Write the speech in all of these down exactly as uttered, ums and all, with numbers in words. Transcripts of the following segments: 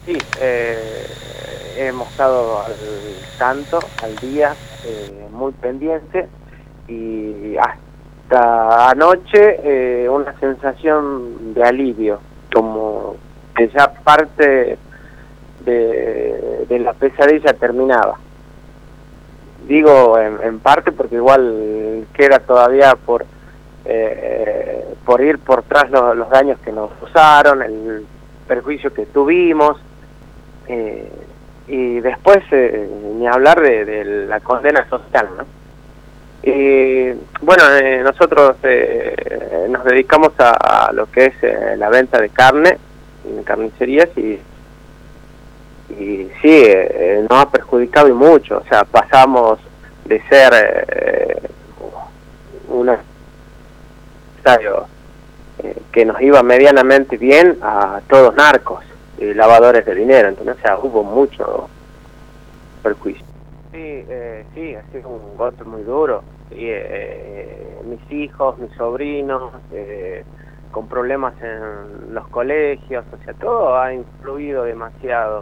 Sí, eh, hemos estado al tanto, al día, eh, muy pendiente, y hasta anoche eh, una sensación de alivio, como que ya parte de, de la pesadilla terminaba. Digo en, en parte porque igual queda todavía por eh, por ir por tras los, los daños que nos causaron, el perjuicio que tuvimos, eh, y después eh, ni hablar de, de la condena social, ¿no? Y bueno, eh, nosotros eh, nos dedicamos a, a lo que es eh, la venta de carne en carnicerías, y y sí, eh, nos ha perjudicado y mucho. O sea, pasamos de ser eh, un estadio eh, que nos iba medianamente bien a todos narcos y lavadores de dinero. Entonces, o sea, hubo mucho perjuicio. Sí, eh, sí, ha sido un golpe muy duro. Y, eh, mis hijos, mis sobrinos, eh, con problemas en los colegios, o sea, todo ha influido demasiado.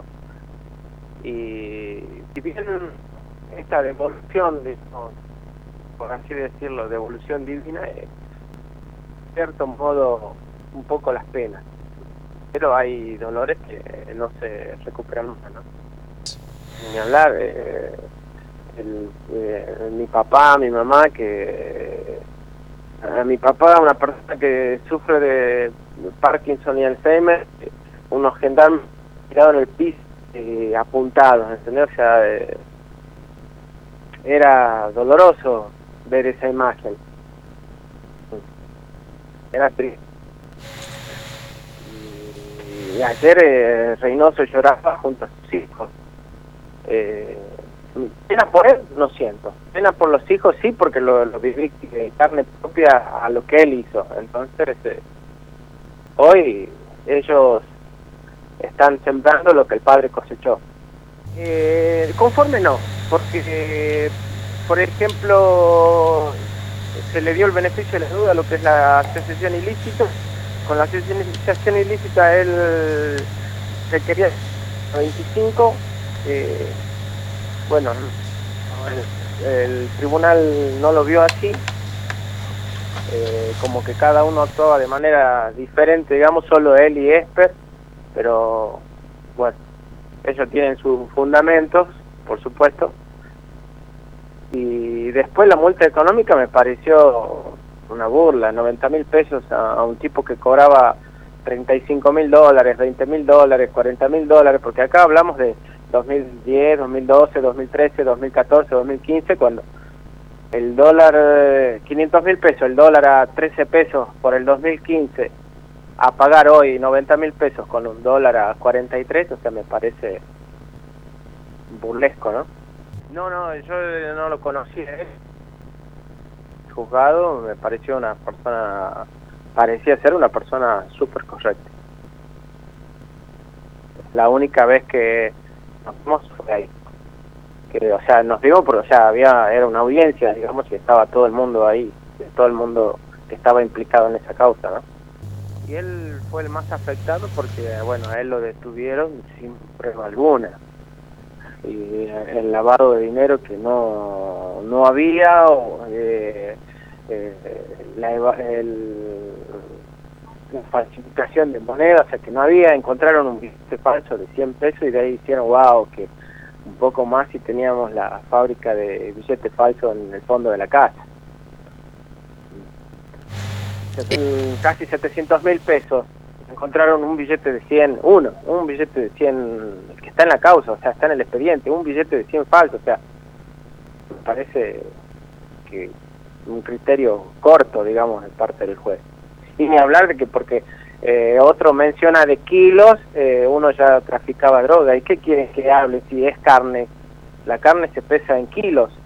Y si bien esta devolución, de, por así decirlo, devolución divina, es de cierto modo un poco las penas, pero hay dolores que no se recuperan nunca, ¿no? Ni hablar, eh, el, eh, mi papá, mi mamá, que a mi papá, una persona que sufre de Parkinson y Alzheimer, unos gendarmes tirados en el piso, Eh, apuntados, ¿entendés? O sea, eh, era doloroso ver esa imagen. Era triste. Y, y ayer eh, Reynoso lloraba junto a sus hijos. Eh, pena por él no siento. Pena por los hijos sí, porque lo, lo viví de carne propia a lo que él hizo. Entonces, eh, hoy ellos están sembrando lo que el padre cosechó. Eh, conforme no, porque, eh, por ejemplo, se le dio el beneficio de la duda a lo que es la asociación ilícita. Con la asociación ilícita él se quería veinticinco, eh, bueno, el, el tribunal no lo vio así, eh, como que cada uno actuaba de manera diferente, digamos, solo él y Esper, pero bueno, ellos tienen sus fundamentos, por supuesto. Y después la multa económica me pareció una burla, noventa mil pesos a, a un tipo que cobraba treinta y cinco mil dólares, veinte mil dólares, cuarenta mil dólares, porque acá hablamos de dos mil diez, dos mil doce, dos mil trece, dos mil catorce, dos mil quince, cuando el dólar, quinientos mil pesos, el dólar a trece pesos por el dos mil quince, a pagar hoy noventa mil pesos con un dólar a cuarenta y tres, o sea, me parece burlesco, ¿no? No, no, yo no lo conocí, ¿eh? Juzgado, me pareció una persona, parecía ser una persona súper correcta. La única vez que nos vimos fue ahí. Que, o sea, nos vimos porque, o sea, había, era una audiencia, digamos, y estaba todo el mundo ahí, todo el mundo que estaba implicado en esa causa, ¿no? Y él fue el más afectado porque, bueno, a él lo detuvieron sin prueba alguna. Y el lavado de dinero que no, no había, o eh, eh, la, el, la falsificación de moneda, o sea que no había, encontraron un billete falso de cien pesos y de ahí hicieron, wow, que un poco más y teníamos la fábrica de billetes falsos en el fondo de la casa. Casi setecientos mil pesos, encontraron un billete de cien, uno, un billete de cien que está en la causa, o sea, está en el expediente, un billete de cien falso, o sea, me parece que un criterio corto, digamos, de parte del juez. Y ni hablar de que porque eh, otro menciona de kilos, eh, uno ya traficaba droga, ¿y qué quieren que hable si es carne? La carne se pesa en kilos.